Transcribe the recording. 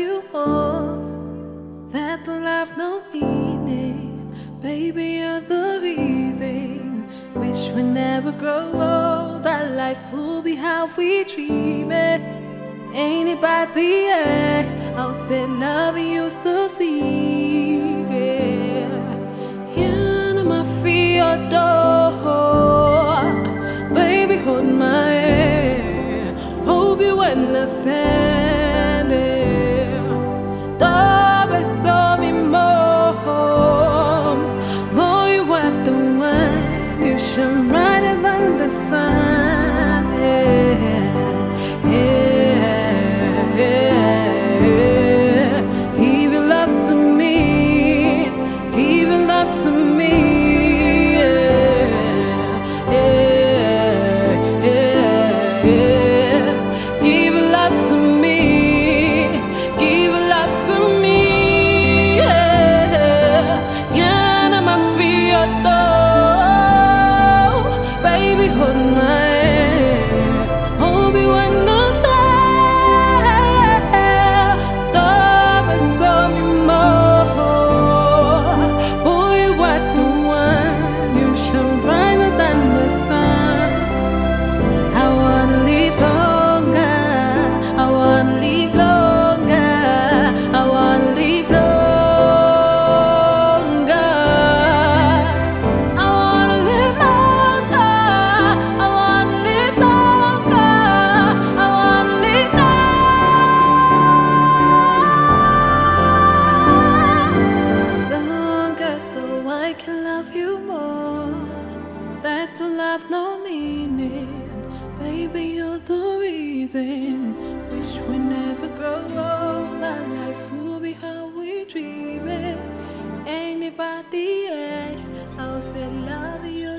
you more. That life no meaning, baby, you're the reason. Wish we never grow old, that life will be how we dream it. Ain't it by the ex? I'll say loving used to see. You know my feet your door, baby, hold my hand. Hope you understand it. Don't be so me more, boy, you are the one. You shine brighter than the sun. Give your love to me, give your love to me. Give your love to me, give your love to me. Yeah, I'm a fear though, baby, hold my hand. Hope you understand. Don't so me more. Boy, what the one you shine brighter than the sun. I wanna live longer. I wanna live longer. I wanna live longer. I wanna live longer. I wanna live longer. I wanna live longer, so I can love you more. That to love no meaning, baby, you're the reason. Wish we never grow old, our life will be how we dream it. Anybody else, I'll say love you.